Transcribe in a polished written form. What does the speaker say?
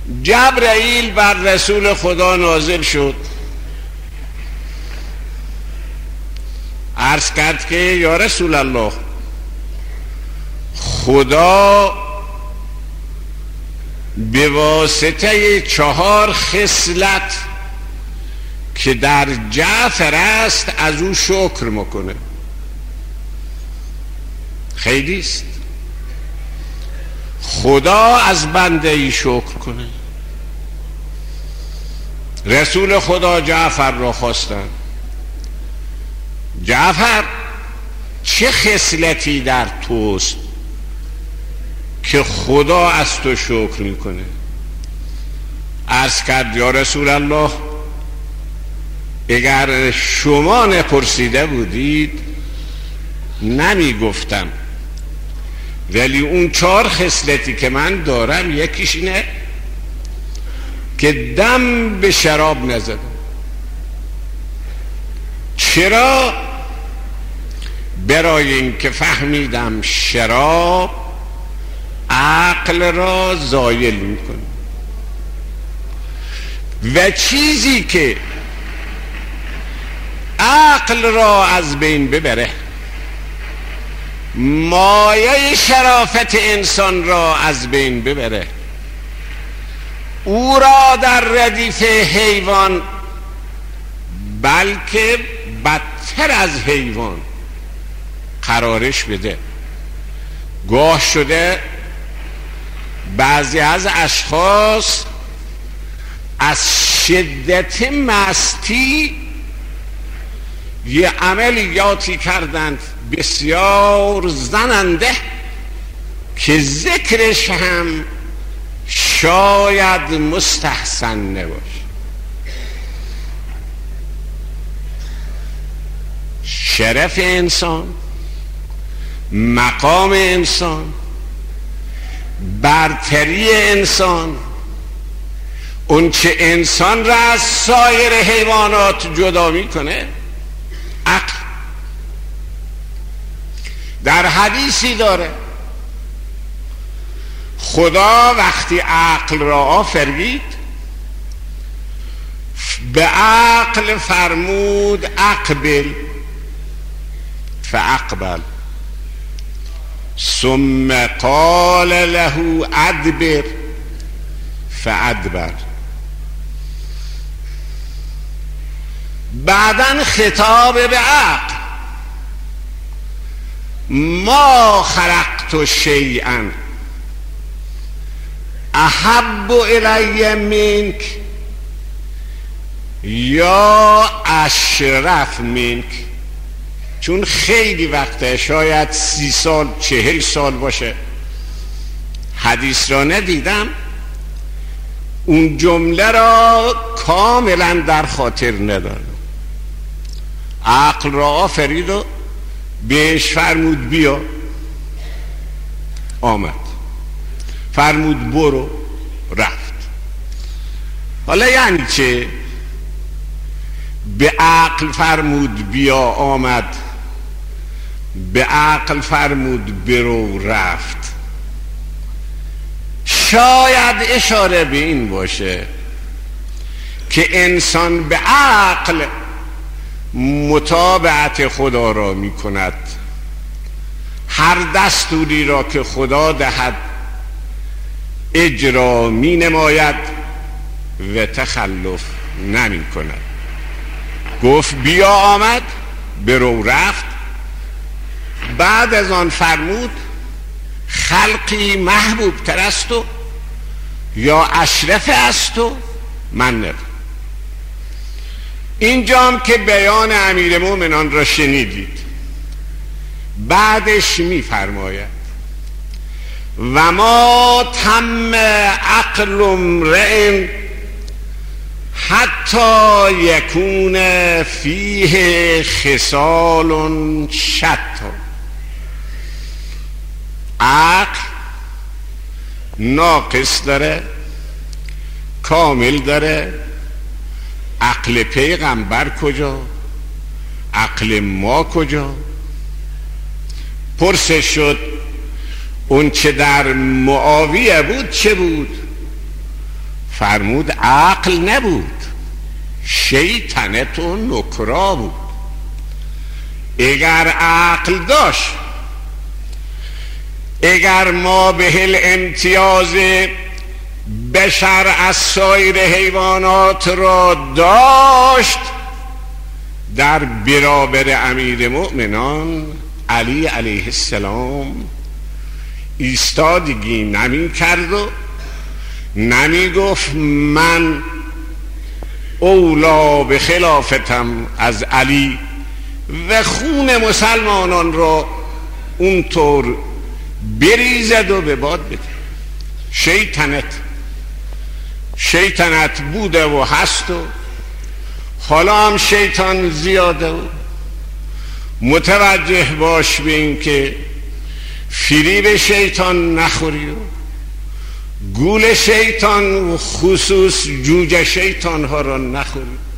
جبرئیل بر رسول خدا نازل شد، عرض کرد که یا رسول الله، خدا به واسطه 4 خصلت که در جعفر است از او شکر میکنه. خیلی است خدا از بنده ای شکر کنه. رسول خدا جعفر را خواستند: جعفر، چه خصلتی در توست که خدا از تو شکر میکنه؟ عرض کرد یا رسول الله، اگر شما نپرسیده بودید نمی گفتم، ولی اون 4 خصلتی که من دارم یکیش اینه که دم به شراب نزدم. چرا؟ برای این که فهمیدم شراب عقل را زایل میکنه و چیزی که عقل را از بین ببره، مایه شرافت انسان را از بین ببره، او را در ردیف حیوان، بلکه بدتر از حیوان قرارش بده. گاه شده بعضی از اشخاص از شدت مستی یه عملیاتی کردند بسیار زننده که ذکرش هم شاید مستحسن نباشه. شرف انسان، مقام انسان، برتری انسان، اون چه انسان را از سایر حیوانات جدا میکنه عقل. در حدیثی داره خدا وقتی عقل را آفرید به عقل فرمود اقبل فاقبل، ثم قال له ادبر فادبر. بعدن خطاب به عقل: ما خلقت شیئا احب الی منک یا اشرف منک. چون خیلی وقته، شاید 30 سال 40 سال باشه، حدیث را ندیدم، اون جمله را کاملا در خاطر ندارم. عقل را آفرید و بهش فرمود بیا، آمد، فرمود برو، رفت. حالا یعنی چه؟ به عقل فرمود بیا، آمد، به عقل فرمود برو، رفت. شاید اشاره به این باشه که انسان به عقل متابعت خدا را می کند، هر دستوری را که خدا دهد اجرا می نماید و تخلف نمی کند. گفت بیا، آمد، برو، رفت. بعد از آن فرمود خلقی محبوب تر است و یا اشرف است و من نه. اینجام که بیان امیر مومنان را شنیدید، بعدش می فرماید و ما تم عقل امرئ حتی یکون فیه خصال شتی. عقل ناقص داره، کامل داره. عقل پیغمبر کجا؟ عقل ما کجا؟ پرسش شد اون چه در معاویه بود چه بود؟ فرمود عقل نبود، شیطنت و نکرا بود. اگر عقل داشت، اگر ما به الامتیاز بشر از سایر حیوانات را داشت، در برابر امیر مؤمنان علی علیه السلام ایستادگی نمی کرد و نمی گفت من اولا به خلافتم از علی و خون مسلمانان را اونطور بریزد و به باد بده. شیطنت بوده و هست و حالا هم شیطان زیاده و متوجه باش به این که فریب شیطان نخوری و گول شیطان و خصوص جوجه شیطان ها را نخوری.